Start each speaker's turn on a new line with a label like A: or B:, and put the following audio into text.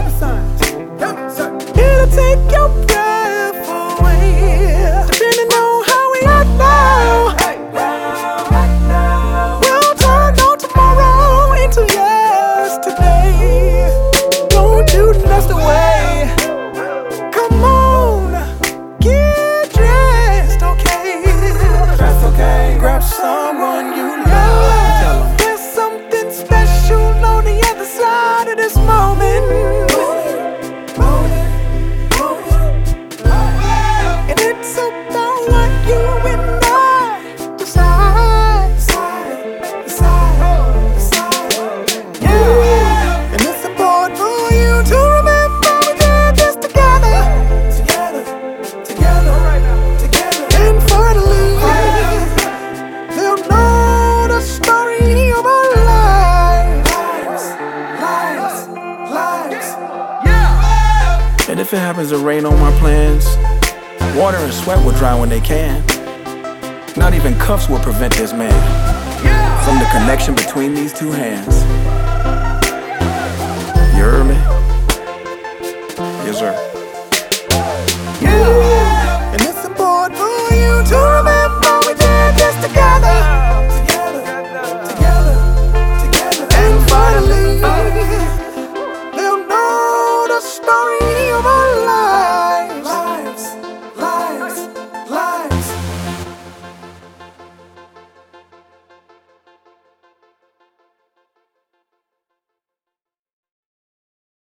A: It'll take your breath away, depending on how we act now. We'll turn on tomorrow into yesterday. Don't you that's the way. Come on, get dressed, okay?
B: That's okay.
A: Grab someone you love. There's something special on the other side of this moment. And it's about what you and I decide. Yeah. And it's important for you to remember we did this together. And finally, they'll know the story of our lives.
B: And if it happens to rain on my plans, water and sweat will dry when they can. Not even cuffs will prevent this man from the connection between these two hands. You heard me? Yes, sir.